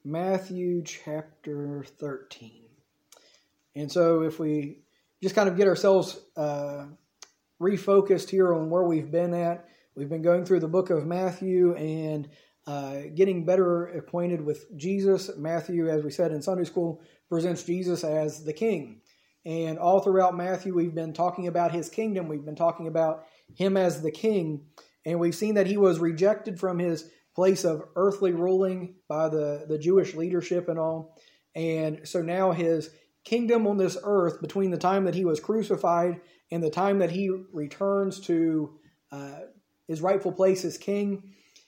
Matthew chapter 13. And so if we just kind of get ourselves refocused here on where we've been at, we've been going through the book of Matthew and getting better acquainted with Jesus. Matthew, as we said in Sunday school, presents Jesus as the King. And all throughout Matthew, we've been talking about his kingdom. We've been talking about him as the King. And we've seen that he was rejected from his place of earthly ruling by the Jewish leadership and all. And so now his kingdom on this earth, between the time that he was crucified and the time that he returns to his rightful place as king,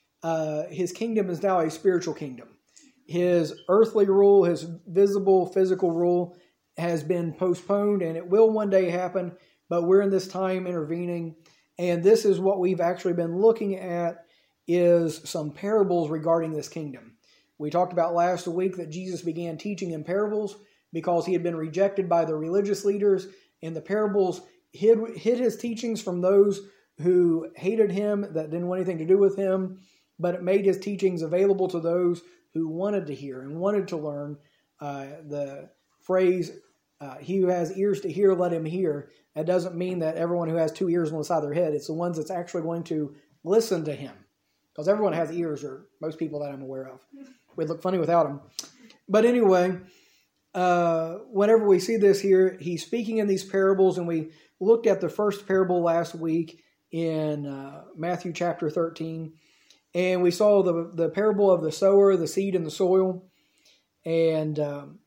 his kingdom is now a spiritual kingdom. His earthly rule, his visible, physical rule has been postponed, and it will one day happen, but we're in this time intervening. And this is what we've actually been looking at, is some parables regarding this kingdom. We talked about last week that Jesus began teaching in parables because he had been rejected by the religious leaders, and the parables hid his teachings from those who hated him, that didn't want anything to do with him, but it made his teachings available to those who wanted to hear and wanted to learn. The phrase, he who has ears to hear, let him hear. That doesn't mean that everyone who has two ears on the side of their head. It's the ones that's actually going to listen to him. Because everyone has ears, or most people that I'm aware of. We'd look funny without them. But anyway, whenever we see this here, he's speaking in these parables, and we looked at the first parable last week in Matthew chapter 13. And we saw the parable of the sower, the seed, and the soil. And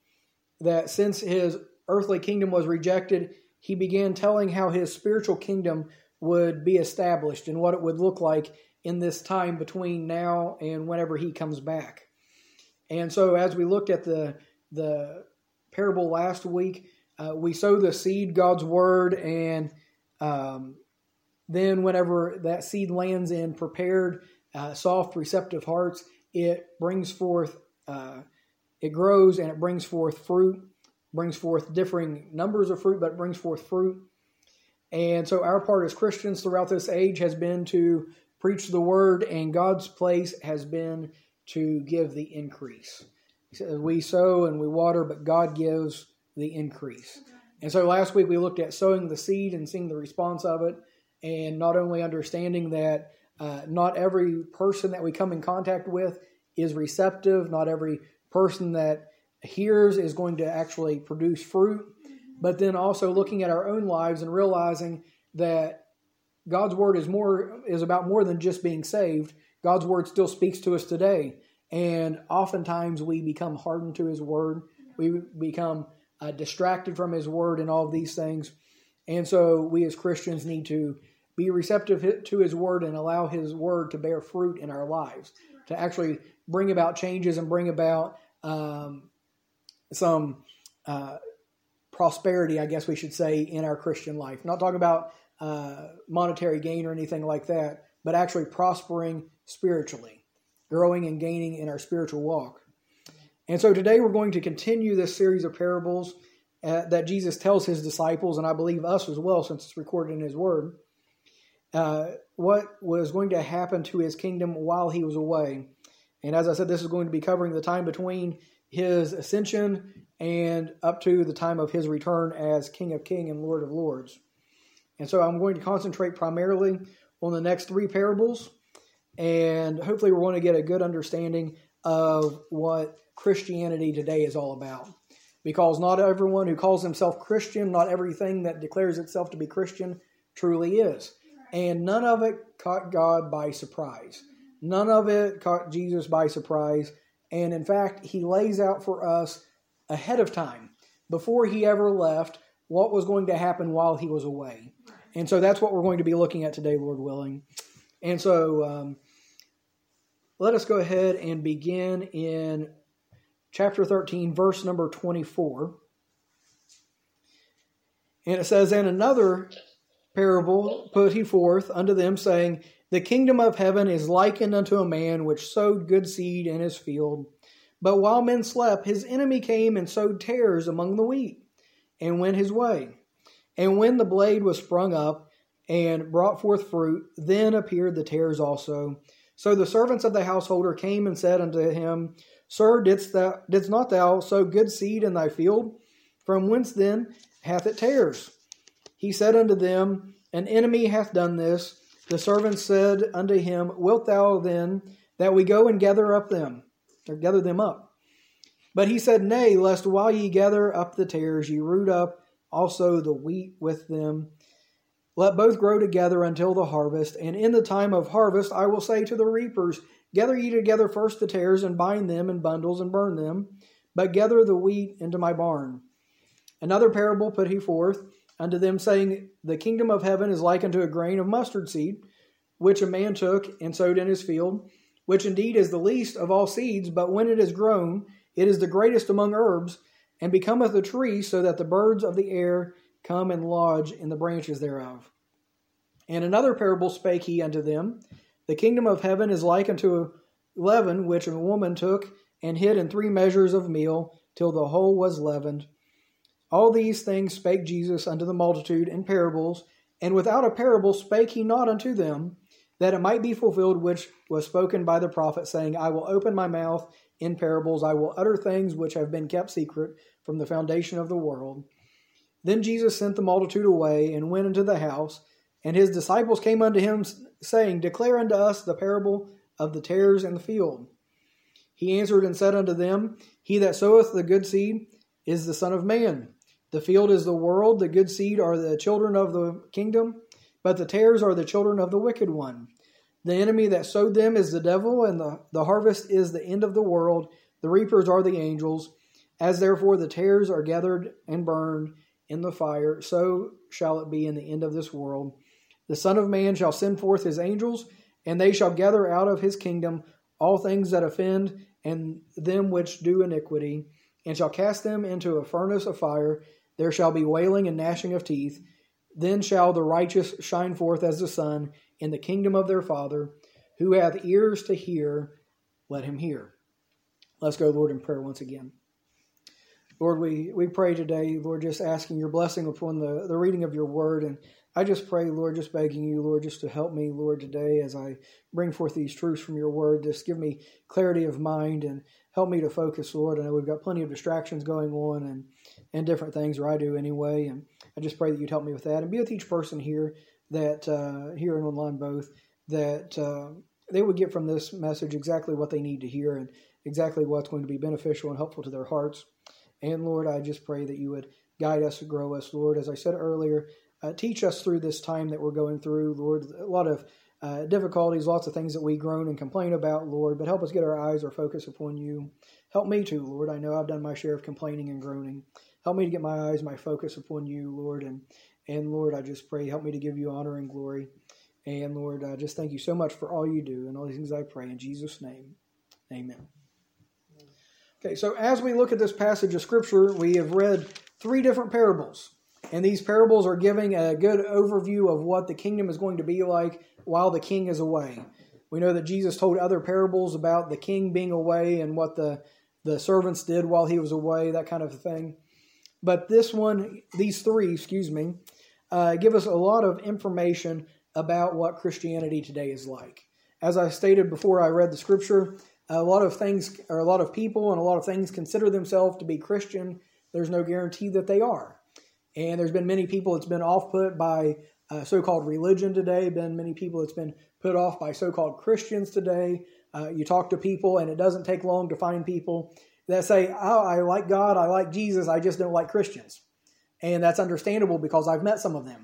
that since his earthly kingdom was rejected, he began telling how his spiritual kingdom would be established and what it would look like in this time between now and whenever he comes back. And so as we looked at the parable last week, we sow the seed, God's word, and then whenever that seed lands in prepared, soft, receptive hearts, it brings forth, it grows and it brings forth fruit, brings forth differing numbers of fruit, but it brings forth fruit. And so our part as Christians throughout this age has been to preach the word, and God's place has been to give the increase. We sow and we water, but God gives the increase. And so last week we looked at sowing the seed and seeing the response of it, and not only understanding that not every person that we come in contact with is receptive, not every person that hears is going to actually produce fruit, but then also looking at our own lives and realizing that God's word is about more than just being saved. God's word still speaks to us today. And oftentimes we become hardened to his word. We become distracted from his word and all of these things. And so we as Christians need to be receptive to his word and allow his word to bear fruit in our lives, to actually bring about changes and bring about some prosperity, I guess we should say, in our Christian life. Not talking about monetary gain or anything like that, but actually prospering spiritually, growing and gaining in our spiritual walk. And so today we're going to continue this series of parables that Jesus tells his disciples, and I believe us as well, since it's recorded in his word, what was going to happen to his kingdom while he was away. And as I said, this is going to be covering the time between his ascension and up to the time of his return as King of Kings and Lord of Lords. And so I'm going to concentrate primarily on the next three parables, and hopefully we're going to get a good understanding of what Christianity today is all about. Because not everyone who calls himself Christian, not everything that declares itself to be Christian truly is. And none of it caught God by surprise. None of it caught Jesus by surprise. And in fact, he lays out for us ahead of time, before he ever left, what was going to happen while he was away. And so that's what we're going to be looking at today, Lord willing. And so let us go ahead and begin in chapter 13, verse number 24. And it says, "And another parable put he forth unto them, saying, The kingdom of heaven is likened unto a man which sowed good seed in his field. But while men slept, his enemy came and sowed tares among the wheat, and went his way. And when the blade was sprung up and brought forth fruit, then appeared the tares also. So the servants of the householder came and said unto him, Sir, didst not thou sow good seed in thy field? From whence then hath it tares? He said unto them, An enemy hath done this. The servants said unto him, Wilt thou then that we go and gather them up? But he said, Nay, lest while ye gather up the tares, ye root up also the wheat with them. Let both grow together until the harvest. And in the time of harvest I will say to the reapers, Gather ye together first the tares, and bind them in bundles, and burn them, but gather the wheat into my barn. Another parable put he forth unto them, saying, The kingdom of heaven is like unto a grain of mustard seed, which a man took and sowed in his field, which indeed is the least of all seeds, but when it is grown, it is the greatest among herbs, and becometh a tree, so that the birds of the air come and lodge in the branches thereof. And another parable spake he unto them, The kingdom of heaven is like unto a leaven, which a woman took and hid in 3 measures of meal, till the whole was leavened. All these things spake Jesus unto the multitude in parables, and without a parable spake he not unto them, that it might be fulfilled which was spoken by the prophet, saying, I will open my mouth in parables, I will utter things which have been kept secret from the foundation of the world. Then Jesus sent the multitude away, and went into the house, and his disciples came unto him, saying, Declare unto us the parable of the tares in the field. He answered and said unto them, He that soweth the good seed is the Son of Man. The field is the world, the good seed are the children of the kingdom, but the tares are the children of the wicked one. The enemy that sowed them is the devil, and the harvest is the end of the world. The reapers are the angels. As therefore the tares are gathered and burned in the fire, so shall it be in the end of this world. The Son of Man shall send forth his angels, and they shall gather out of his kingdom all things that offend, and them which do iniquity, and shall cast them into a furnace of fire. There shall be wailing and gnashing of teeth. Then shall the righteous shine forth as the sun in the kingdom of their Father. Who hath ears to hear, let him hear. Let's go, Lord, in prayer once again. Lord, we pray today, Lord, just asking your blessing upon the reading of your word. And I just pray, Lord, just begging you, Lord, just to help me, Lord, today as I bring forth these truths from your word. Just give me clarity of mind and help me to focus, Lord. I know we've got plenty of distractions going on and different things, or I do anyway. And I just pray that you'd help me with that. And be with each person here, that here and online both, that they would get from this message exactly what they need to hear and exactly what's going to be beneficial and helpful to their hearts. And Lord, I just pray that you would guide us and grow us, Lord. As I said earlier, teach us through this time that we're going through, Lord. A lot of difficulties, lots of things that we groan and complain about, Lord, but help us get our eyes or focus upon you. Help me too, Lord. I know I've done my share of complaining and groaning. Help me to get my eyes, my focus upon you, Lord. And Lord, I just pray, help me to give you honor and glory. And Lord, I just thank you so much for all you do. And all these things I pray in Jesus' name. Amen. Okay, so as we look at this passage of Scripture, we have read 3 different parables. And these parables are giving a good overview of what the kingdom is going to be like while the king is away. We know that Jesus told other parables about the king being away and what the servants did while he was away, that kind of thing. But these 3, give us a lot of information about what Christianity today is like. As I stated before I read the Scripture, a lot of people and a lot of things consider themselves to be Christian. There's no guarantee that they are. And there's been many people that's been off-put by so-called religion today, been many people that's been put off by so-called Christians today. You talk to people, and it doesn't take long to find people that say, oh, I like God, I like Jesus, I just don't like Christians. And that's understandable because I've met some of them.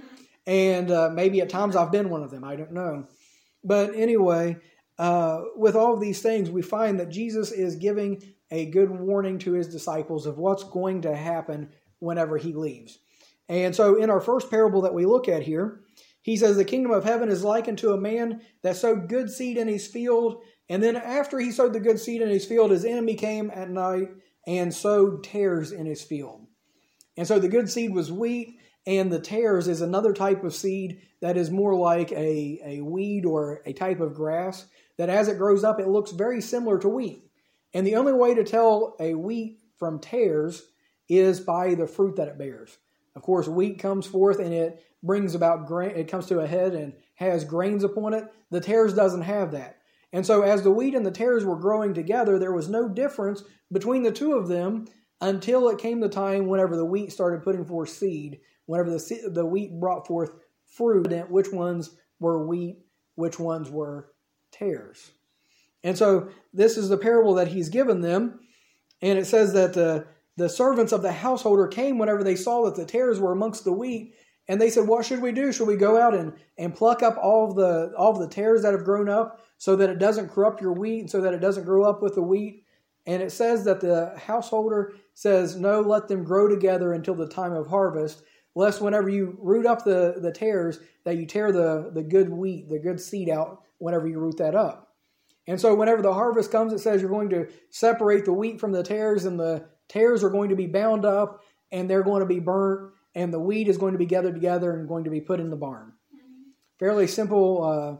And maybe at times I've been one of them, I don't know. But anyway, with all of these things, we find that Jesus is giving a good warning to his disciples of what's going to happen whenever he leaves. And so in our first parable that we look at here, he says the kingdom of heaven is likened to a man that sowed good seed in his field. And then after he sowed the good seed in his field, his enemy came at night and sowed tares in his field. And so the good seed was wheat, and the tares is another type of seed that is more like a weed or a type of grass that as it grows up, it looks very similar to wheat. And the only way to tell a wheat from tares is by the fruit that it bears. Of course, wheat comes forth and it brings about grain. It comes to a head and has grains upon it. The tares doesn't have that. And so as the wheat and the tares were growing together, there was no difference between the two of them until it came the time whenever the wheat started putting forth seed, whenever the wheat brought forth fruit, which ones were wheat, which ones were tares. And so this is the parable that he's given them. And it says that the servants of the householder came whenever they saw that the tares were amongst the wheat. And they said, what should we do? Should we go out and pluck up all of the tares that have grown up so that it doesn't corrupt your wheat and so that it doesn't grow up with the wheat? And it says that the householder says, no, let them grow together until the time of harvest, lest whenever you root up the tares, that you tear the good wheat, the good seed out whenever you root that up. And so whenever the harvest comes, it says you're going to separate the wheat from the tares, and the tares are going to be bound up, and they're going to be burnt, and the wheat is going to be gathered together and going to be put in the barn. Fairly simple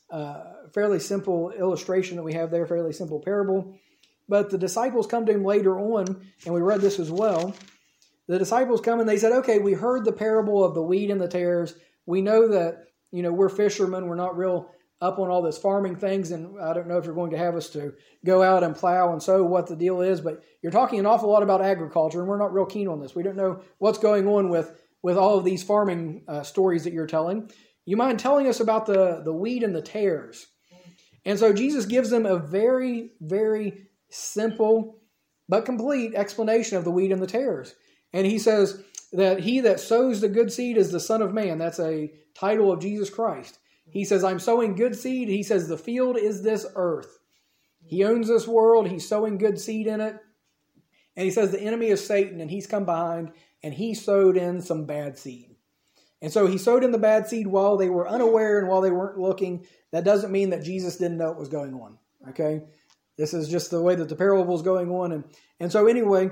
illustration that we have there, fairly simple parable. But the disciples come to him later on, and we read this as well. The disciples come and they said, okay, we heard the parable of the wheat and the tares. We know that, we're fishermen. We're not real up on all this farming things, and I don't know if you're going to have us to go out and plow and sow what the deal is, but you're talking an awful lot about agriculture, and we're not real keen on this. We don't know what's going on with all of these farming stories that you're telling. You mind telling us about the wheat and the tares? And so Jesus gives them a very, very simple but complete explanation of the wheat and the tares. And he says that he that sows the good seed is the Son of Man. That's a title of Jesus Christ. He says, I'm sowing good seed. He says, the field is this earth. He owns this world. He's sowing good seed in it. And he says the enemy is Satan, and he's come behind, and he sowed in some bad seed. And so he sowed in the bad seed while they were unaware and while they weren't looking. That doesn't mean that Jesus didn't know what was going on. Okay? This is just the way that the parable is going on. And so anyway,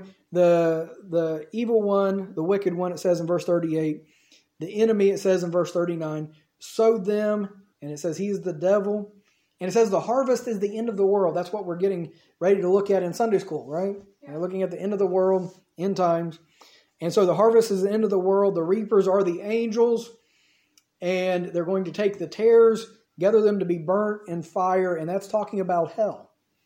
the evil one, the wicked one, it says in verse 38. The enemy, it says in verse 39, sowed them, and it says he's the devil. And it says the harvest is the end of the world. That's what we're getting ready to look at in Sunday school, right? Yeah. We're looking at the end of the world, end times. And so the harvest is the end of the world. The reapers are the angels, and they're going to take the tares, gather them to be burnt in fire, and that's talking about hell.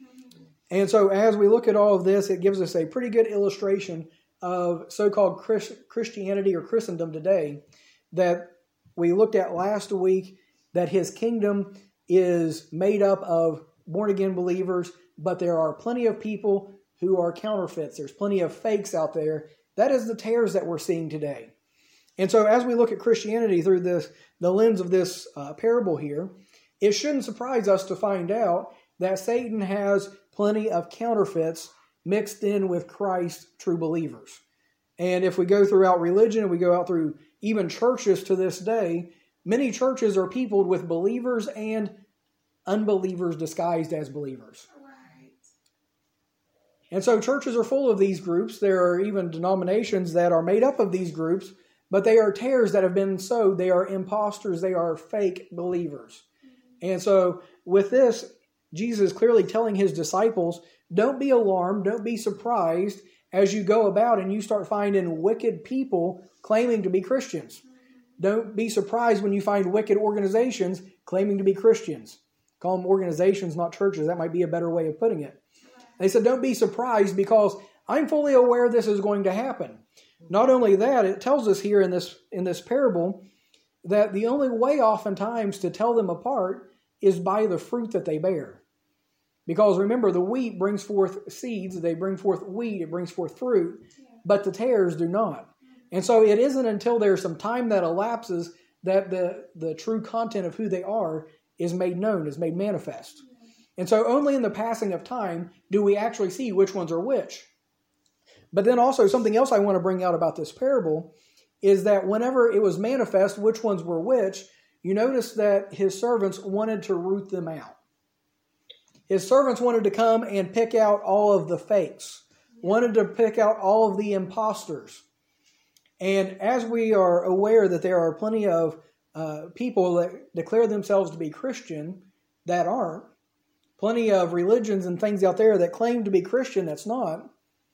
And so as we look at all of this, it gives us a pretty good illustration of so-called Christianity or Christendom today that we looked at last week, that his kingdom is made up of born-again believers, but there are plenty of people who are counterfeits. There's plenty of fakes out there. That is the tares that we're seeing today. And so as we look at Christianity through the lens of this parable here, it shouldn't surprise us to find out that Satan has plenty of counterfeits mixed in with Christ's true believers. And if we go throughout religion and we go out through even churches to this day, many churches are peopled with believers and unbelievers disguised as believers. Right. And so churches are full of these groups. There are even denominations that are made up of these groups, but they are tares that have been sowed. They are imposters. They are fake believers. And so with this, Jesus is clearly telling his disciples, don't be alarmed, don't be surprised as you go about and you start finding wicked people claiming to be Christians. Don't be surprised when you find wicked organizations claiming to be Christians. Call them organizations, not churches. That might be a better way of putting it. They said, don't be surprised because I'm fully aware this is going to happen. Not only that, it tells us here in this parable that the only way oftentimes to tell them apart is by the fruit that they bear. Because remember, the wheat brings forth seeds, they bring forth wheat, it brings forth fruit, but the tares do not. And so it isn't until there's some time that elapses that the true content of who they are is made known, is made manifest. And so only in the passing of time do we actually see which ones are which. But then also something else I want to bring out about this parable is that whenever it was manifest which ones were which, you notice that his servants wanted to root them out. His servants wanted to come and pick out all of the fakes, wanted to pick out all of the imposters. And as we are aware that there are plenty of people that declare themselves to be Christian that aren't, plenty of religions and things out there that claim to be Christian that's not,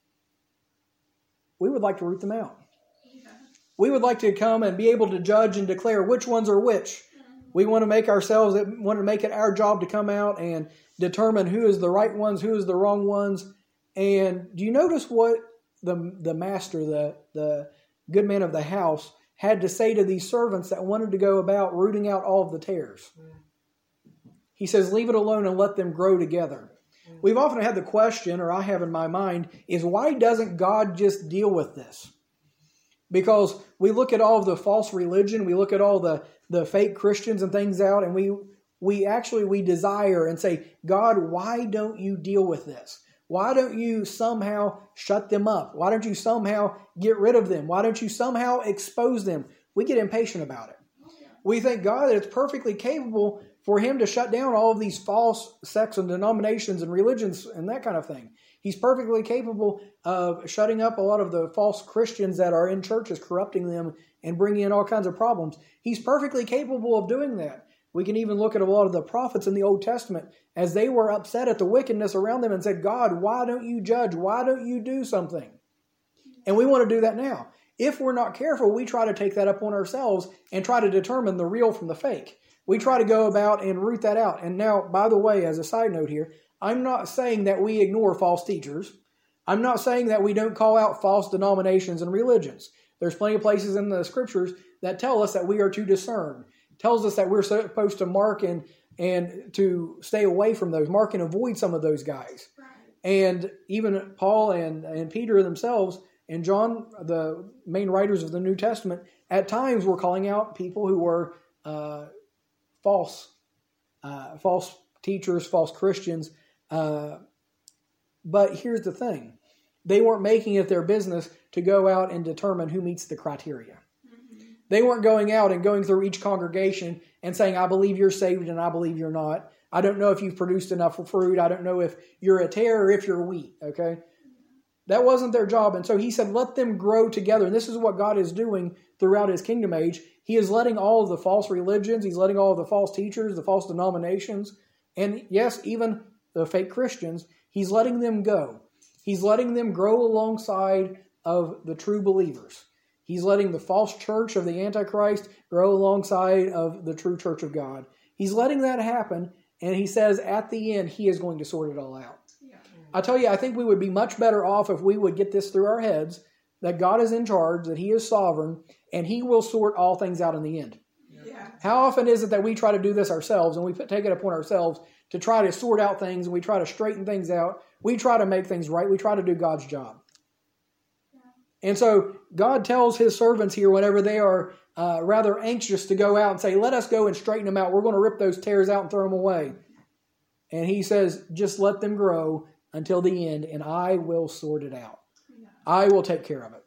we would like to root them out. Yeah. We would like to come and be able to judge and declare which ones are which. We want to make it our job to come out and determine who is the right ones, who is the wrong ones. And do you notice what the master, the good man of the house, had to say to these servants that wanted to go about rooting out all of the tares? He says, leave it alone and let them grow together. We've often had the question, or I have in my mind, is why doesn't God just deal with this? Because we look at all of the false religion, we look at all the fake Christians and things out, and we desire and say, God, why don't you deal with this? Why don't you somehow shut them up? Why don't you somehow get rid of them? Why don't you somehow expose them? We get impatient about it. We think God is perfectly capable for him to shut down all of these false sects and denominations and religions and that kind of thing. He's perfectly capable of shutting up a lot of the false Christians that are in churches, corrupting them and bringing in all kinds of problems. He's perfectly capable of doing that. We can even look at a lot of the prophets in the Old Testament as they were upset at the wickedness around them and said, God, why don't you judge? Why don't you do something? And we want to do that now. If we're not careful, we try to take that upon ourselves and try to determine the real from the fake. We try to go about and root that out. And now, by the way, as a side note here, I'm not saying that we ignore false teachers. I'm not saying that we don't call out false denominations and religions. There's plenty of places in the scriptures that tell us that we are to discern. It tells us that we're supposed to mark and to stay away from those, mark and avoid some of those guys. And even Paul and Peter themselves and John, the main writers of the New Testament, at times were calling out people who were false teachers, false Christians. But here's the thing. They weren't making it their business to go out and determine who meets the criteria. They weren't going out and going through each congregation and saying, I believe you're saved and I believe you're not. I don't know if you've produced enough fruit. I don't know if you're a tare or if you're wheat. Okay? That wasn't their job. And so he said, let them grow together. And this is what God is doing throughout his kingdom age. He is letting all of the false religions, he's letting all of the false teachers, the false denominations, and yes, even the fake Christians, he's letting them go. He's letting them grow alongside of the true believers. He's letting the false church of the Antichrist grow alongside of the true church of God. He's letting that happen, and he says at the end, he is going to sort it all out. Yeah. I tell you, I think we would be much better off if we would get this through our heads, that God is in charge, that he is sovereign, and he will sort all things out in the end. Yeah. How often is it that we try to do this ourselves, and we take it upon ourselves to try to sort out things, and we try to straighten things out. We try to make things right. We try to do God's job. And so God tells his servants here whenever they are rather anxious to go out and say, let us go and straighten them out. We're going to rip those tares out and throw them away. And he says, just let them grow until the end, and I will sort it out. I will take care of it.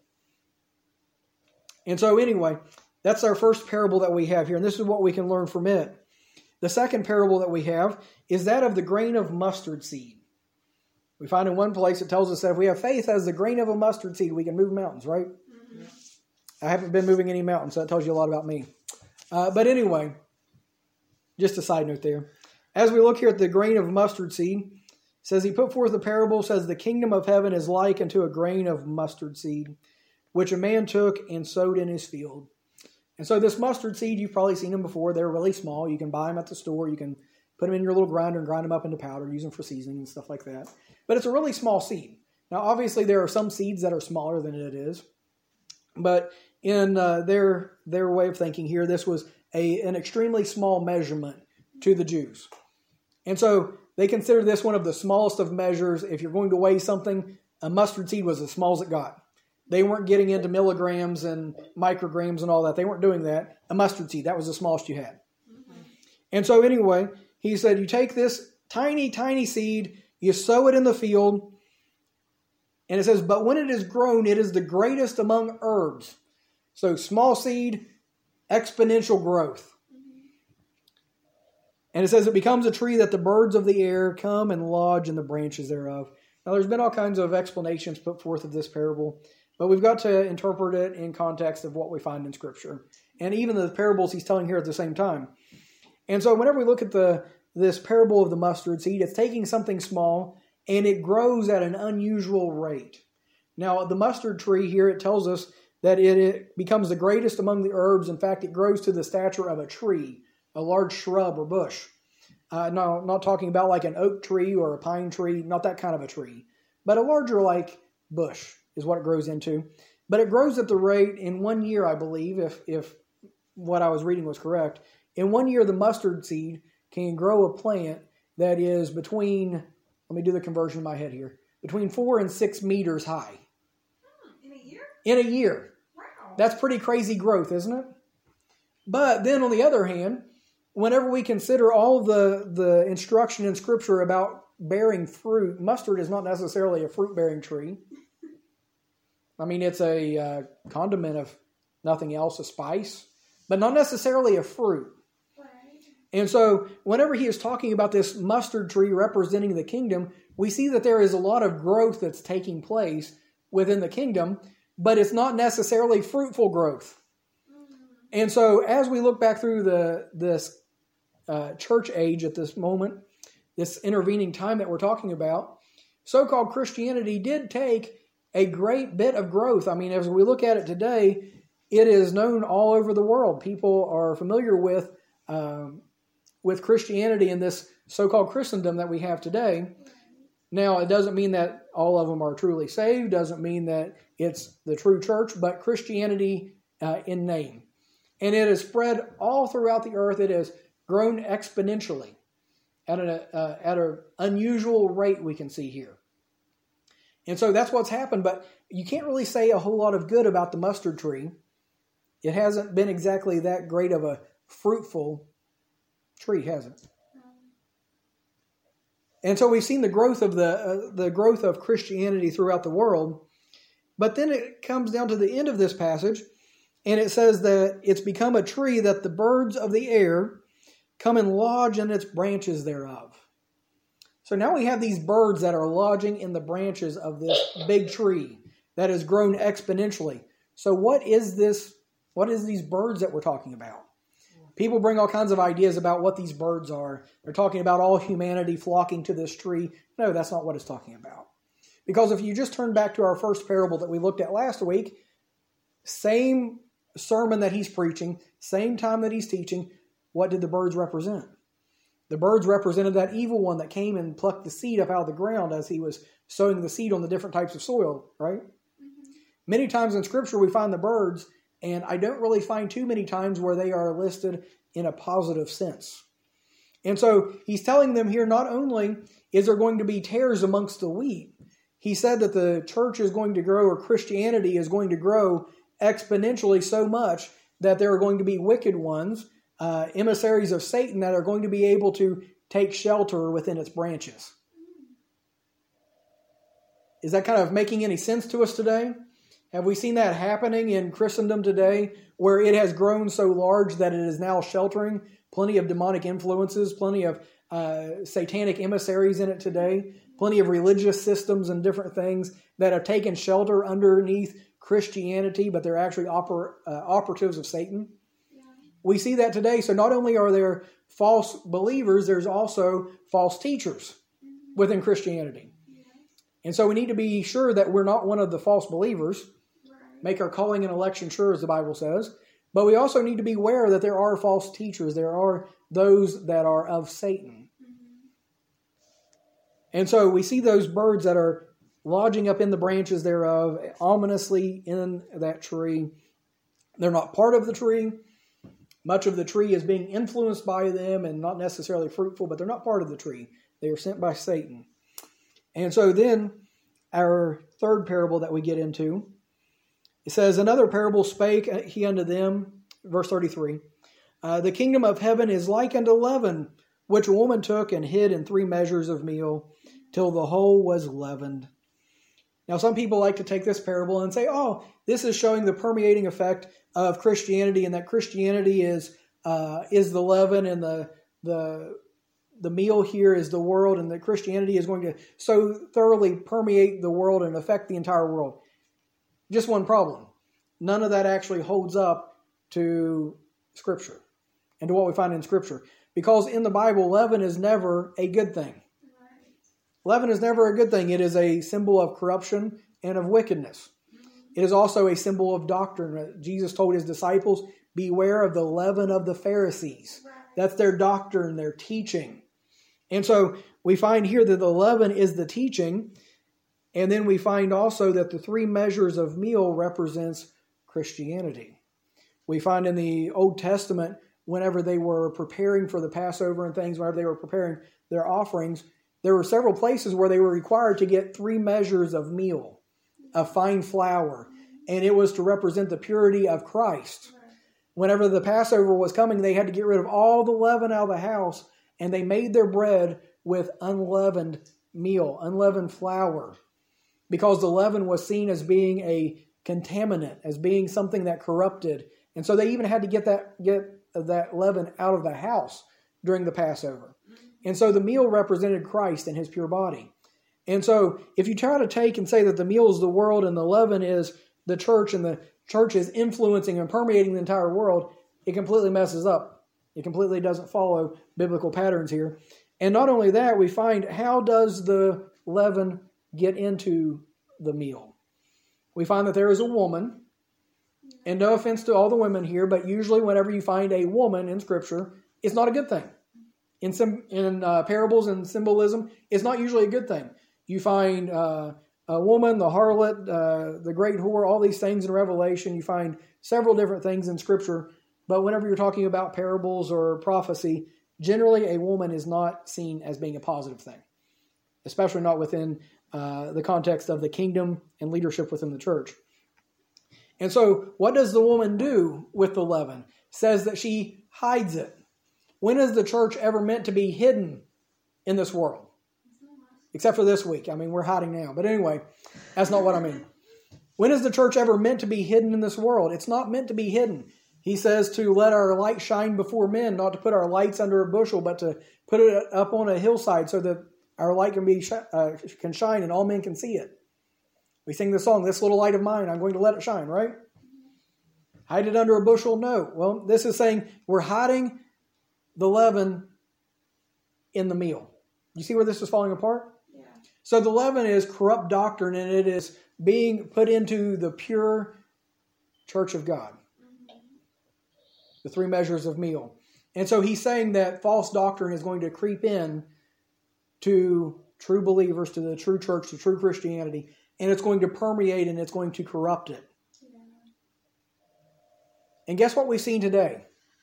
And so anyway, that's our first parable that we have here, and this is what we can learn from it. The second parable that we have is that of the grain of mustard seed. We find in one place it tells us that if we have faith as the grain of a mustard seed, we can move mountains, right? Mm-hmm. I haven't been moving any mountains, so that tells you a lot about me. But anyway, just a side note there. As we look here at the grain of mustard seed, it says he put forth the parable, says the kingdom of heaven is like unto a grain of mustard seed, which a man took and sowed in his field. And so this mustard seed, you've probably seen them before. They're really small. You can buy them at the store. You can put them in your little grinder and grind them up into powder, use them for seasoning and stuff like that. But it's a really small seed. Now, obviously, there are some seeds that are smaller than it is. But in their way of thinking here, this was an extremely small measurement to the Jews. And so they consider this one of the smallest of measures. If you're going to weigh something, a mustard seed was as small as it got. They weren't getting into milligrams and micrograms and all that. They weren't doing that. A mustard seed, that was the smallest you had. Mm-hmm. And so anyway, he said, you take this tiny, tiny seed, you sow it in the field, and it says, but when it is grown, it is the greatest among herbs. So small seed, exponential growth. And it says it becomes a tree that the birds of the air come and lodge in the branches thereof. Now there's been all kinds of explanations put forth of this parable, but we've got to interpret it in context of what we find in Scripture. And even the parables he's telling here at the same time. And so whenever we look at this parable of the mustard seed, it's taking something small and it grows at an unusual rate. Now, the mustard tree here, it tells us that it becomes the greatest among the herbs. In fact, it grows to the stature of a tree, a large shrub or bush. No, not talking about like an oak tree or a pine tree, not that kind of a tree, but a larger like bush is what it grows into. But it grows at the rate in 1 year, I believe, if what I was reading was correct. In 1 year, the mustard seed can grow a plant that is between, let me do the conversion in my head here, between 4 and 6 meters high. In a year? In a year. Wow. That's pretty crazy growth, isn't it? But then on the other hand, whenever we consider all the instruction in Scripture about bearing fruit, mustard is not necessarily a fruit-bearing tree. I mean, it's a condiment of nothing else, a spice, but not necessarily a fruit. Right. And so whenever he is talking about this mustard tree representing the kingdom, we see that there is a lot of growth that's taking place within the kingdom, but it's not necessarily fruitful growth. And so as we look back through this church age at this moment, this intervening time that we're talking about, so-called Christianity did take a great bit of growth. I mean, as we look at it today, it is known all over the world. People are familiar with Christianity and this so-called Christendom that we have today. Now, it doesn't mean that all of them are truly saved, doesn't mean that it's the true church, but Christianity in name. And it has spread all throughout the earth. It has grown exponentially at an unusual rate we can see here. And so that's what's happened, but you can't really say a whole lot of good about the mustard tree. It hasn't been exactly that great of a fruitful tree, has it? And so we've seen the growth of the growth of Christianity throughout the world, but then it comes down to the end of this passage, and it says that it's become a tree that the birds of the air come and lodge in its branches thereof. So now we have these birds that are lodging in the branches of this big tree that has grown exponentially. So what is this? What is these birds that we're talking about? People bring all kinds of ideas about what these birds are. They're talking about all humanity flocking to this tree. No, that's not what it's talking about. Because if you just turn back to our first parable that we looked at last week, same sermon that he's preaching, same time that he's teaching, what did the birds represent? The birds represented that evil one that came and plucked the seed up out of the ground as he was sowing the seed on the different types of soil, right? Mm-hmm. Many times in Scripture we find the birds, and I don't really find too many times where they are listed in a positive sense. And so he's telling them here, not only is there going to be tares amongst the wheat, he said that the church is going to grow, or Christianity is going to grow exponentially so much that there are going to be wicked ones, emissaries of Satan, that are going to be able to take shelter within its branches. Is that kind of making any sense to us today? Have we seen that happening in Christendom today, where it has grown so large that it is now sheltering plenty of demonic influences, plenty of satanic emissaries in it today, plenty of religious systems and different things that have taken shelter underneath Christianity, but they're actually operatives of Satan? We see that today. So not only are there false believers, there's also false teachers within Christianity. And so we need to be sure that we're not one of the false believers. Make our calling and election sure, as the Bible says. But we also need to be aware that there are false teachers. There are those that are of Satan. And so we see those birds that are lodging up in the branches thereof, ominously in that tree. They're not part of the tree. Much of the tree is being influenced by them and not necessarily fruitful, but they're not part of the tree. They are sent by Satan. And so then our third parable that we get into, it says, another parable spake he unto them, verse 33, the kingdom of heaven is like unto leaven, which a woman took and hid in 3 measures of meal, till the whole was leavened. Now some people like to take this parable and say, oh, this is showing the permeating effect of Christianity, and that Christianity is the leaven, and the meal here is the world, and that Christianity is going to so thoroughly permeate the world and affect the entire world. Just one problem. None of that actually holds up to Scripture and to what we find in Scripture. Because in the Bible, leaven is never a good thing. Right. Leaven is never a good thing. It is a symbol of corruption and of wickedness. It is also a symbol of doctrine. Jesus told his disciples, beware of the leaven of the Pharisees. Right. That's their doctrine, their teaching. And so we find here that the leaven is the teaching. And then we find also that the 3 measures of meal represents Christianity. We find in the Old Testament, whenever they were preparing for the Passover and things, whenever they were preparing their offerings, there were several places where they were required to get 3 measures of meal, of fine flour, and it was to represent the purity of Christ. Whenever the Passover was coming, they had to get rid of all the leaven out of the house, and they made their bread with unleavened meal, unleavened flour, because the leaven was seen as being a contaminant, as being something that corrupted. And so they even had to get that leaven out of the house during the Passover. And so the meal represented Christ and his pure body. And so if you try to take and say that the meal is the world and the leaven is the church and the church is influencing and permeating the entire world, it completely messes up. It completely doesn't follow biblical patterns here. And not only that, we find, how does the leaven get into the meal? We find that there is a woman, and no offense to all the women here, but usually whenever you find a woman in Scripture, it's not a good thing. In parables and symbolism, it's not usually a good thing. You find a woman, the harlot, the great whore, all these things in Revelation. You find several different things in Scripture, but whenever you're talking about parables or prophecy, generally a woman is not seen as being a positive thing, especially not within the context of the kingdom and leadership within the church. And so what does the woman do with the leaven? It says that she hides it. When is the church ever meant to be hidden in this world? Except for this week. I mean, we're hiding now. But anyway, that's not what I mean. When is the church ever meant to be hidden in this world? It's not meant to be hidden. He says to let our light shine before men, not to put our lights under a bushel, but to put it up on a hillside so that our light can shine and all men can see it. We sing the song, "This little light of mine, I'm going to let it shine," right? Hide it under a bushel? No. Well, this is saying we're hiding the leaven in the meal. You see where this is falling apart? Yeah. So the leaven is corrupt doctrine, and it is being put into the pure church of God. Mm-hmm. The 3 measures of meal. And so he's saying that false doctrine is going to creep in to true believers, to the true church, to true Christianity, and it's going to permeate and it's going to corrupt it. Yeah. And guess what we've seen today?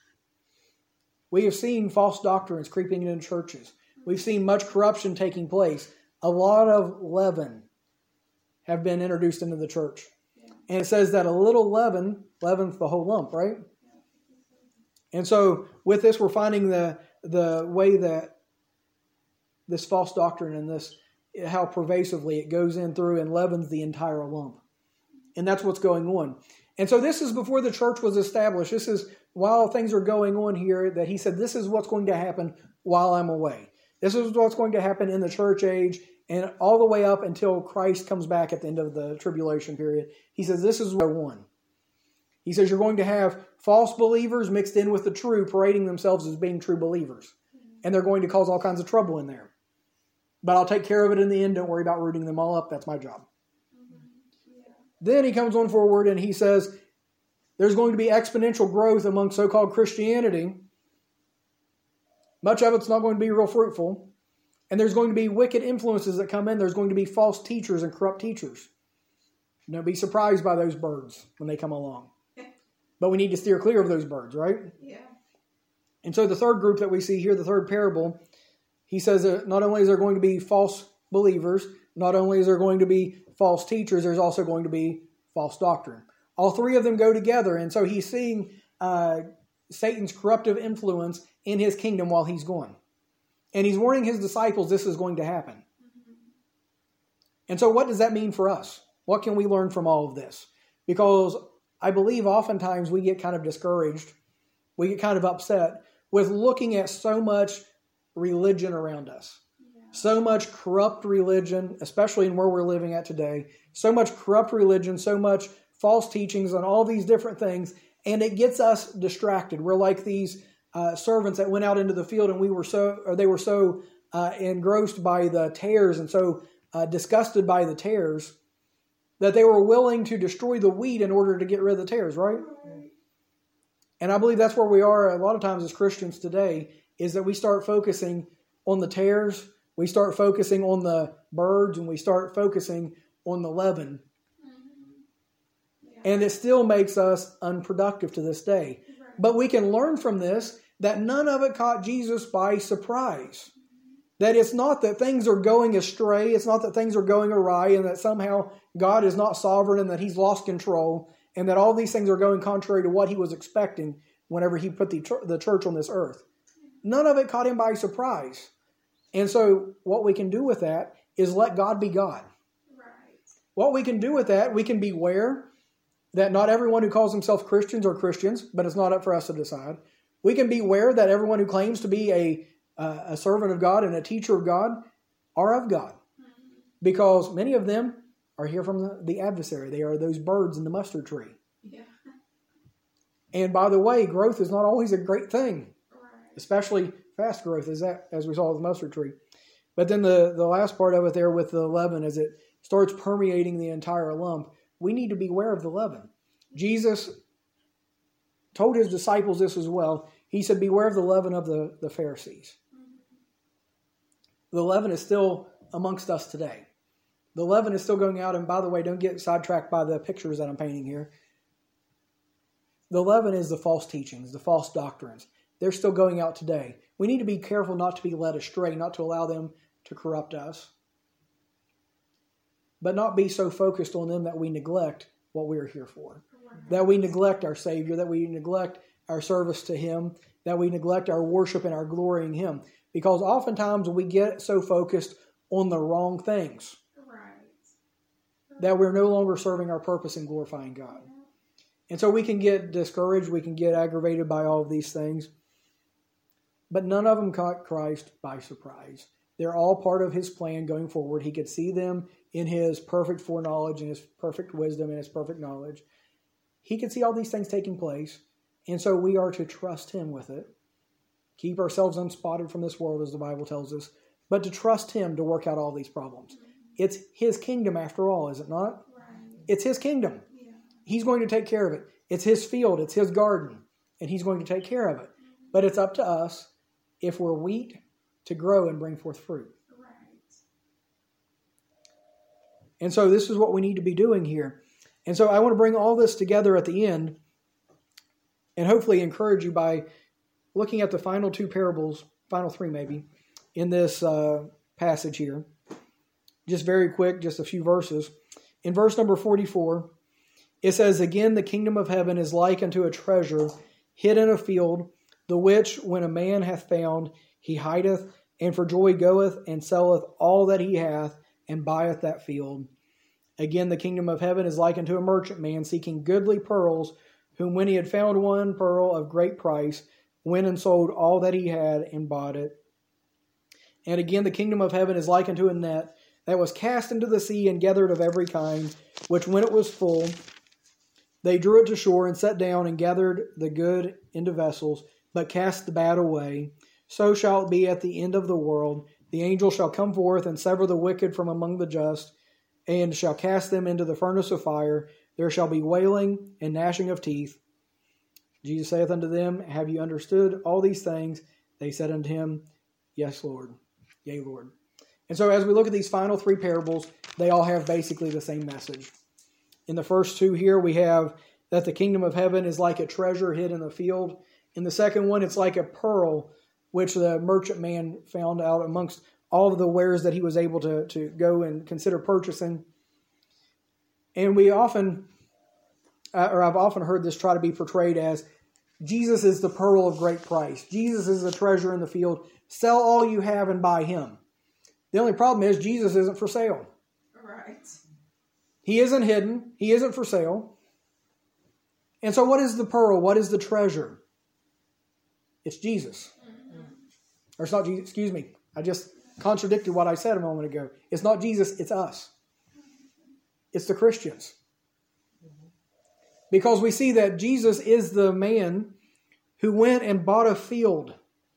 We have seen false doctrines creeping into churches. We've seen much corruption taking place. A lot of leaven have been introduced into the church. Yeah. And it says that a little leaven leavens the whole lump, right? Yeah. And so with this, we're finding the way that this false doctrine and this, how pervasively it goes in through and leavens the entire lump. And that's what's going on. And so this is before the church was established. This is while things are going on here that he said, this is what's going to happen while I'm away. This is what's going to happen in the church age and all the way up until Christ comes back at the end of the tribulation period. He says, this is one. He says, you're going to have false believers mixed in with the true, parading themselves as being true believers. And they're going to cause all kinds of trouble in there. But I'll take care of it in the end. Don't worry about rooting them all up. That's my job. Yeah. Then he comes on forward and he says, there's going to be exponential growth among so-called Christianity. Much of it's not going to be real fruitful. And there's going to be wicked influences that come in. There's going to be false teachers and corrupt teachers. Don't be surprised by those birds when they come along. But we need to steer clear of those birds, right? Yeah. And so the third group that we see here, the third parable, he says that not only is there going to be false believers, not only is there going to be false teachers, there's also going to be false doctrine. All 3 of them go together. And so he's seeing Satan's corruptive influence in his kingdom while he's gone. And he's warning his disciples this is going to happen. Mm-hmm. And so what does that mean for us? What can we learn from all of this? Because I believe oftentimes we get kind of discouraged. We get kind of upset with looking at so much religion around us. Yeah. So much corrupt religion, especially in where we're living at today. So much corrupt religion, so much false teachings on all these different things. And it gets us distracted. We're like these servants that went out into the field and they were so engrossed by the tares and so disgusted by the tares that they were willing to destroy the wheat in order to get rid of the tares, right? And I believe that's where we are a lot of times as Christians today, is that we start focusing on the tares, we start focusing on the birds, and we start focusing on the leaven. And it still makes us unproductive to this day. But we can learn from this that none of it caught Jesus by surprise. That it's not that things are going astray, it's not that things are going awry, and that somehow God is not sovereign and that He's lost control, and that all these things are going contrary to what He was expecting whenever He put the church on this earth. None of it caught Him by surprise. And so what we can do with that is let God be God. What we can do with that, we can beware that not everyone who calls themselves Christians are Christians, but it's not up for us to decide. We can beware that everyone who claims to be a servant of God and a teacher of God are of God. Because many of them are here from the adversary. They are those birds in the mustard tree. Yeah. And by the way, growth is not always a great thing. Especially fast growth, as we saw with the mustard tree. But then the last part of it there with the leaven, as it starts permeating the entire lump, we need to beware of the leaven. Jesus told His disciples this as well. He said, beware of the leaven of the Pharisees. The leaven is still amongst us today. The leaven is still going out, and by the way, don't get sidetracked by the pictures that I'm painting here. The leaven is the false teachings, the false doctrines. They're still going out today. We need to be careful not to be led astray, not to allow them to corrupt us. But not be so focused on them that we neglect what we are here for. That we neglect our Savior, that we neglect our service to Him, that we neglect our worship and our glory in Him. Because oftentimes we get so focused on the wrong things that we're no longer serving our purpose in glorifying God. And so we can get discouraged, we can get aggravated by all of these things. But none of them caught Christ by surprise. They're all part of His plan going forward. He could see them in His perfect foreknowledge and His perfect wisdom and His perfect knowledge. He could see all these things taking place. And so we are to trust Him with it. Keep ourselves unspotted from this world, as the Bible tells us. But to trust Him to work out all these problems. It's His kingdom after all, is it not? It's His kingdom. He's going to take care of it. It's His field. It's His garden. And He's going to take care of it. But it's up to us, if we're wheat, to grow and bring forth fruit. And so this is what we need to be doing here. And so I want to bring all this together at the end and hopefully encourage you by looking at the final two parables, final three maybe, in this passage here. Just very quick, just a few verses. In verse number 44, it says, "Again, the kingdom of heaven is like unto a treasure hid in a field, the which, when a man hath found, he hideth, and for joy goeth and selleth all that he hath, and buyeth that field. Again, the kingdom of heaven is like unto a merchant man seeking goodly pearls, whom when he had found one pearl of great price, went and sold all that he had, and bought it. And again, the kingdom of heaven is like unto a net that was cast into the sea and gathered of every kind, which when it was full, they drew it to shore and set down and gathered the good into vessels, but cast the bad away. So shall it be at the end of the world. The angel shall come forth and sever the wicked from among the just, and shall cast them into the furnace of fire. There shall be wailing and gnashing of teeth. Jesus saith unto them, Have you understood all these things? They said unto him, Yes, Lord. Yea, Lord. And so as we look at these final three parables, they all have basically the same message. In the first two here, we have that the kingdom of heaven is like a treasure hid in the field. In the second one, it's like a pearl, which the merchant man found out amongst all of the wares that he was able to go and consider purchasing. And we often, or I've often heard this try to be portrayed as, Jesus is the pearl of great price. Jesus is the treasure in the field. Sell all you have and buy him. The only problem is Jesus isn't for sale. Right. He isn't hidden. He isn't for sale. And so what is the pearl? What is the treasure? It's Jesus. Mm-hmm. Or it's not Jesus. Excuse me. I just contradicted what I said a moment ago. It's not Jesus. It's us. It's the Christians. Because we see that Jesus is the man who went and bought a field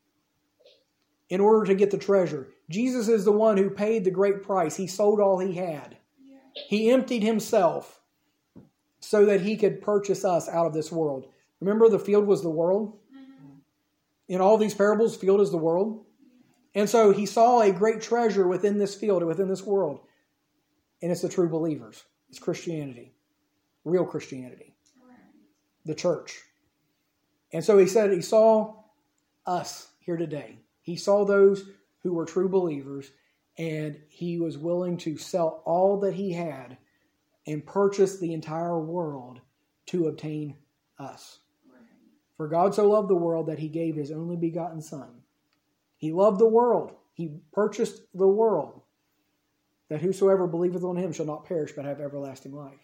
in order to get the treasure. Jesus is the one who paid the great price. He sold all he had. He emptied himself so that he could purchase us out of this world. Remember, the field was the world. In all these parables, field is the world. And so he saw a great treasure within this field, within this world. And it's the true believers. It's Christianity. Real Christianity. The church. And so he said he saw us here today. He saw those who were true believers, and he was willing to sell all that he had and purchase the entire world to obtain us. For God so loved the world that he gave his only begotten Son. He loved the world. He purchased the world, that whosoever believeth on him shall not perish but have everlasting life.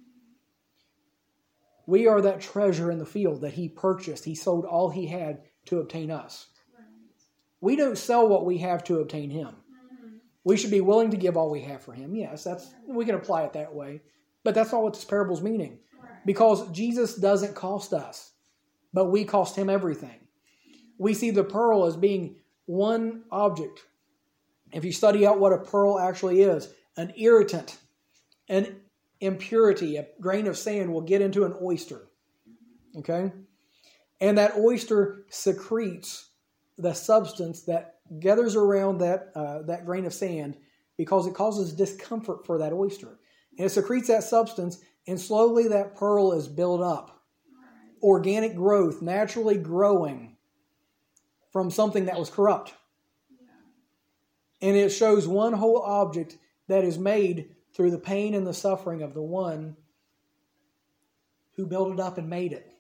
We are that treasure in the field that he purchased. He sold all he had to obtain us. We don't sell what we have to obtain him. We should be willing to give all we have for him. Yes, we can apply it that way. But that's not what this parable's meaning. Because Jesus doesn't cost us, but we cost him everything. We see the pearl as being one object. If you study out what a pearl actually is, an irritant, an impurity, a grain of sand will get into an oyster. Okay? And that oyster secretes the substance that gathers around that grain of sand because it causes discomfort for that oyster. And it secretes that substance, and slowly that pearl is built up. Organic growth, naturally growing from something that was corrupt. And it shows one whole object that is made through the pain and the suffering of the one who built it up and made it.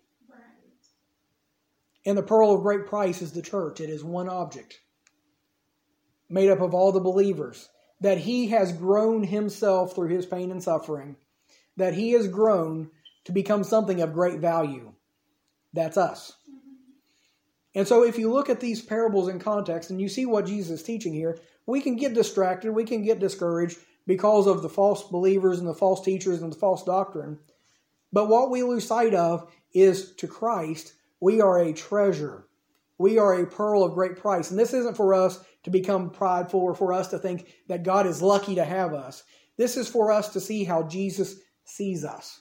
And the pearl of great price is the church. It is one object made up of all the believers, that he has grown himself through his pain and suffering, that he has grown to become something of great value. That's us. And so if you look at these parables in context and you see what Jesus is teaching here, we can get distracted, we can get discouraged because of the false believers and the false teachers and the false doctrine. But what we lose sight of is, to Christ, we are a treasure. We are a pearl of great price. And this isn't for us to become prideful or for us to think that God is lucky to have us. This is for us to see how Jesus sees us.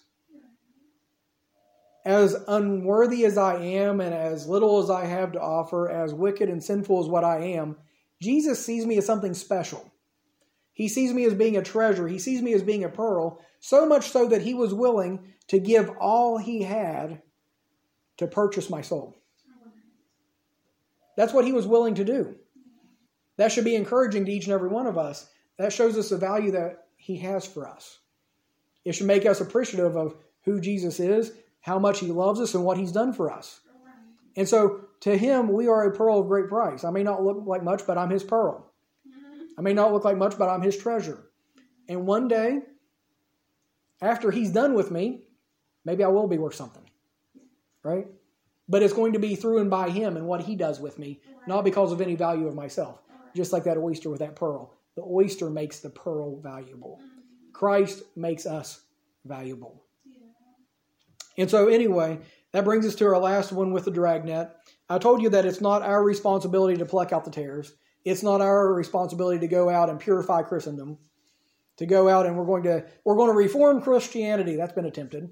As unworthy as I am and as little as I have to offer, as wicked and sinful as what I am, Jesus sees me as something special. He sees me as being a treasure. He sees me as being a pearl, so much so that he was willing to give all he had to purchase my soul. That's what he was willing to do. That should be encouraging to each and every one of us. That shows us the value that he has for us. It should make us appreciative of who Jesus is, how much he loves us, and what he's done for us. And so, to him, we are a pearl of great price. I may not look like much, but I'm his pearl. I may not look like much, but I'm his treasure. And one day, after he's done with me, maybe I will be worth something. Right? But it's going to be through and by him and what he does with me, not because of any value of myself. Just like that oyster with that pearl. The oyster makes the pearl valuable. Christ makes us valuable. And so anyway, that brings us to our last one with the dragnet. I told you that it's not our responsibility to pluck out the tares. It's not our responsibility to go out and purify Christendom. To go out and we're going to reform Christianity. That's been attempted.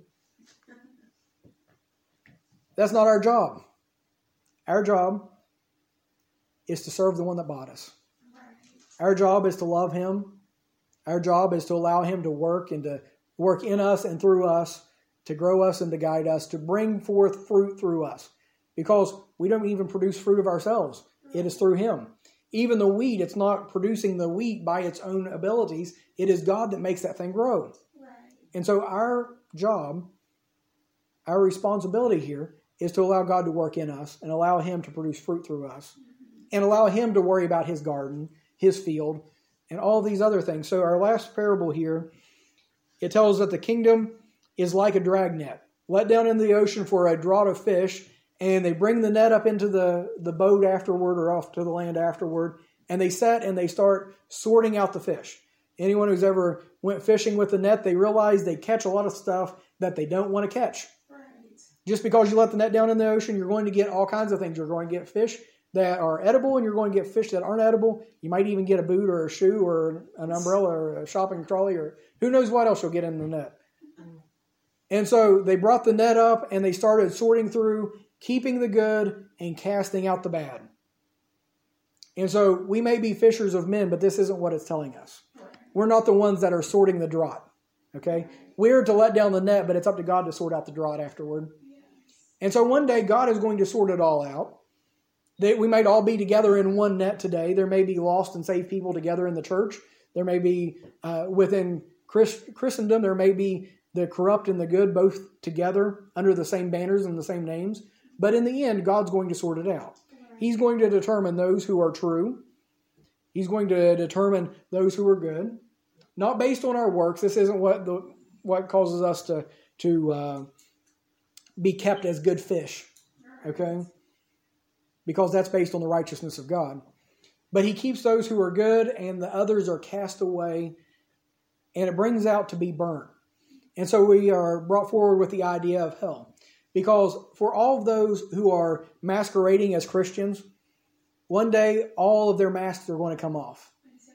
That's not our job. Our job is to serve the one that bought us. Our job is to love him. Our job is to allow him to work and to work in us and through us, to grow us and to guide us, to bring forth fruit through us. Because we don't even produce fruit of ourselves. It is through him. Even the wheat, it's not producing the wheat by its own abilities. It is God that makes that thing grow. And so our job, our responsibility here is to allow God to work in us and allow him to produce fruit through us and allow him to worry about his garden, his field, and all these other things. So our last parable here, it tells that the kingdom is like a dragnet, let down in the ocean for a draught of fish, and they bring the net up into the boat afterward or off to the land afterward, and they set and they start sorting out the fish. Anyone who's ever went fishing with the net, they realize they catch a lot of stuff that they don't want to catch. Just because you let the net down in the ocean, you're going to get all kinds of things. You're going to get fish that are edible, and you're going to get fish that aren't edible. You might even get a boot or a shoe or an umbrella or a shopping trolley or who knows what else you'll get in the net. And so they brought the net up and they started sorting through, keeping the good and casting out the bad. And so we may be fishers of men, but this isn't what it's telling us. We're not the ones that are sorting the draught. Okay? We're to let down the net, but it's up to God to sort out the draught afterward. And so one day God is going to sort it all out. We might all be together in one net today. There may be lost and saved people together in the church. There may be within Christendom, there may be the corrupt and the good both together under the same banners and the same names. But in the end, God's going to sort it out. He's going to determine those who are true. He's going to determine those who are good. Not based on our works. This isn't what causes us to be kept as good fish. Okay? Because that's based on the righteousness of God. But he keeps those who are good and the others are cast away, and it brings out to be burnt. And so we are brought forward with the idea of hell. Because for all of those who are masquerading as Christians, one day all of their masks are going to come off.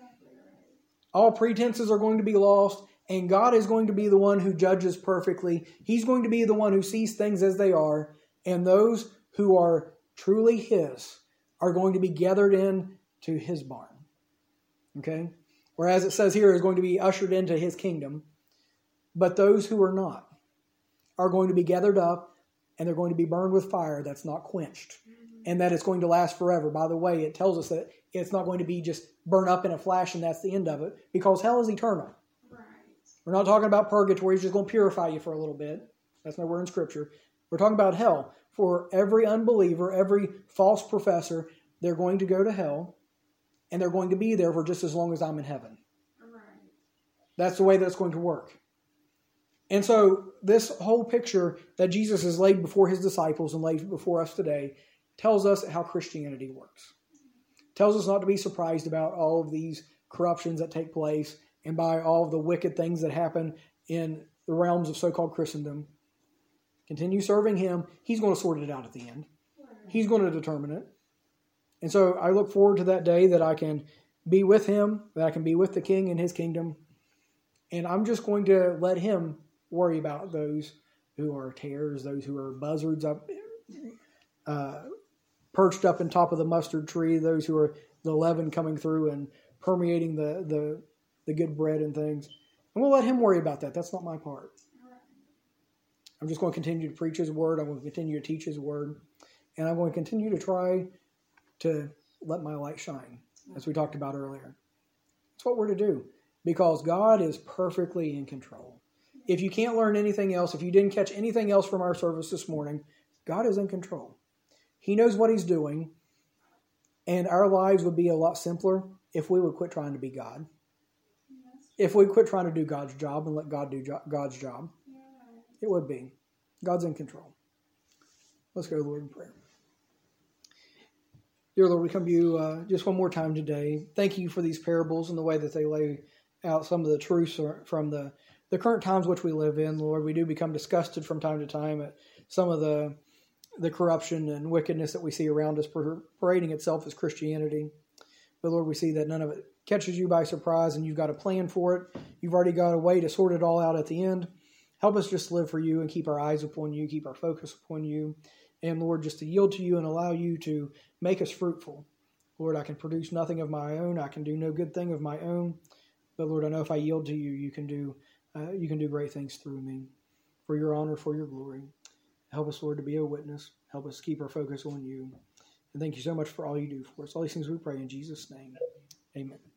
All pretenses are going to be lost, and God is going to be the one who judges perfectly. He's going to be the one who sees things as they are, and those who are truly his are going to be gathered in to his barn. Okay? Whereas it says here is going to be ushered into his kingdom. But those who are not are going to be gathered up, and they're going to be burned with fire that's not quenched. And that it's going to last forever. By the way, it tells us that it's not going to be just burn up in a flash and that's the end of it. Because hell is eternal. Right. We're not talking about purgatory. It's just going to purify you for a little bit. That's nowhere in Scripture. We're talking about hell. For every unbeliever, every false professor, they're going to go to hell. And they're going to be there for just as long as I'm in heaven. Right. That's the way that's going to work. And so this whole picture that Jesus has laid before his disciples and laid before us today tells us how Christianity works. Tells us not to be surprised about all of these corruptions that take place and by all of the wicked things that happen in the realms of so-called Christendom. Continue serving him. He's going to sort it out at the end. He's going to determine it. And so I look forward to that day that I can be with him, that I can be with the King in his kingdom. And I'm just going to let him worry about those who are tares, those who are buzzards up, perched up on top of the mustard tree, those who are the leaven coming through and permeating the good bread and things. And we'll let him worry about that. That's not my part. I'm just going to continue to preach his word. I'm going to continue to teach his word. And I'm going to continue to try to let my light shine, as we talked about earlier. That's what we're to do, because God is perfectly in control. If you can't learn anything else, if you didn't catch anything else from our service this morning, God is in control. He knows what he's doing, and our lives would be a lot simpler if we would quit trying to be God. If we quit trying to do God's job and let God do God's job, it would be. God's in control. Let's go to the Lord in prayer. Dear Lord, we come to you just one more time today. Thank you for these parables and the way that they lay out some of the truths from the current times which we live in. Lord, we do become disgusted from time to time at some of the corruption and wickedness that we see around us parading itself as Christianity. But Lord, we see that none of it catches you by surprise, and you've got a plan for it. You've already got a way to sort it all out at the end. Help us just live for you and keep our eyes upon you, keep our focus upon you. And Lord, just to yield to you and allow you to make us fruitful. Lord, I can produce nothing of my own. I can do no good thing of my own. But Lord, I know if I yield to you, you can do great things through me for your honor, for your glory. Help us, Lord, to be a witness. Help us keep our focus on you. And thank you so much for all you do for us. All these things we pray in Jesus' name. Amen.